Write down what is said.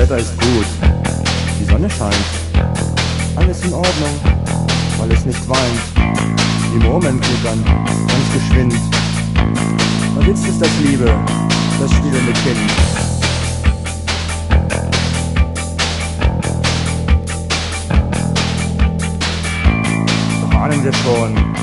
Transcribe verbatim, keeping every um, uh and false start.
Wetter ist gut, die Sonne scheint, alles in Ordnung, weil es nicht weint. Die Murmeln glittern, ganz geschwind. Und jetzt ist das Liebe, das spielende Kind. Doch ahnen wir schon,